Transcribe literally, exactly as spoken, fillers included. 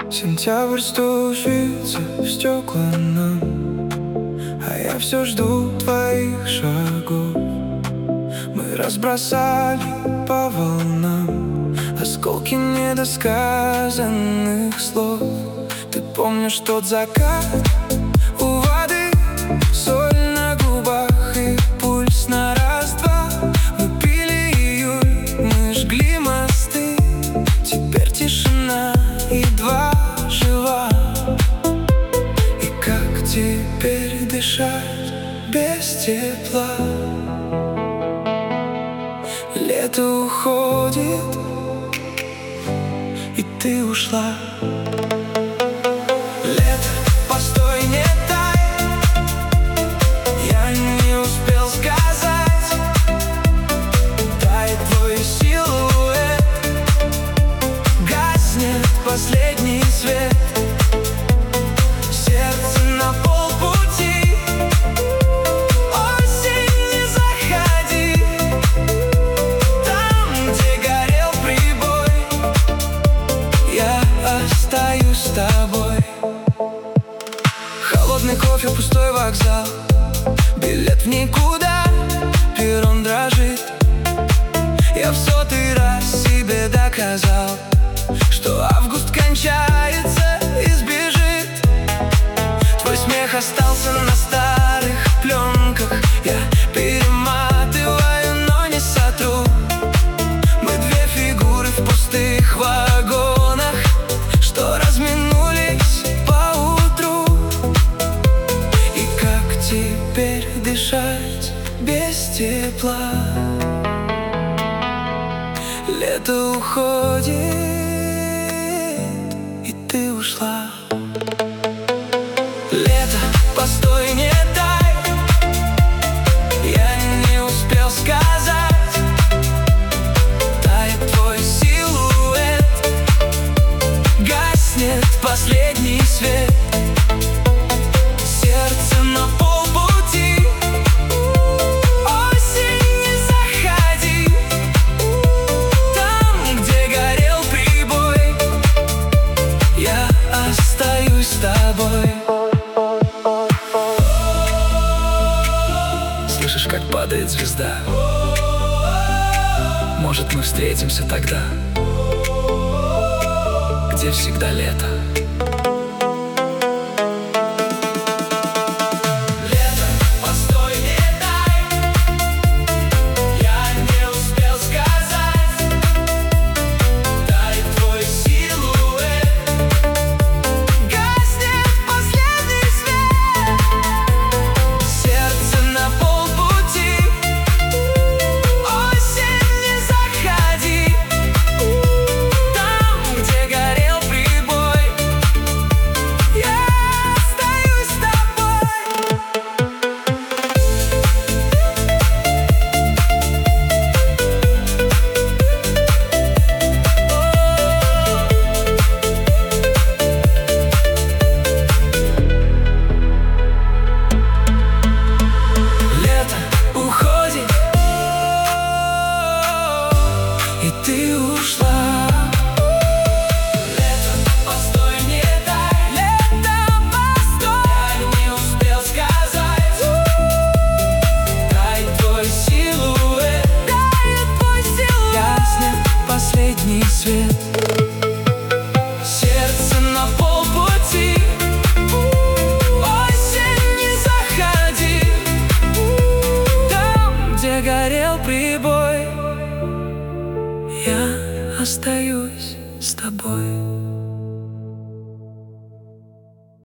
Сентябрь стучится в стекла нам, а я все жду твоих шагов. Мы разбросали по волнам осколки недосказанных слов. Ты помнишь тот закат у воды, соль на губах и пульс на раз-два. Мы пили июль, мы жгли мосты, теперь тишина едва жива. И как теперь дышать без тепла? Лето уходит, и ты ушла. Лето, постой, не тай, я не успел сказать. Тает твой силуэт, гаснет последний свет. Сердце на полпути, осень, не заходи. Там, где горел прибой, я остаюсь с тобой. Холодный кофе, пустой вокзал, билет в никуда, перрон дрожит. Я в сотый раз себе доказал, что август кончается и сбежит. Твой смех остался на старых пленках, я перематываю, но не сотру. Мы две фигуры в пустых вагонах, что разминулись поутру. И как теперь дышать без тепла? Лето уходит, и ты ушла. Лето, постой, не дай, я не успел сказать. Тает твой силуэт, гаснет последний свет. Сердце на полпути, осень, не заходи. Там, где горел прибой, я остаюсь с тобой. Слышишь, как падает звезда? Может, мы встретимся тогда, где всегда лето. Лето, постой, не дай, я не успел сказать. Тает твой силуэт, гаснет последний свет. Сердце на полпути, осень, не заходи. Там, где горел прибой, я остаюсь с тобой. Лето уходит, и ты ушла. Лето, постой, не дай, лето, постой, я не успел сказать. Тает твой силуэт, тает твой силуэт, гаснет последний свет. Сердце на полпути, осень, не заходи. Там, где горел прибой, я остаюсь с тобой.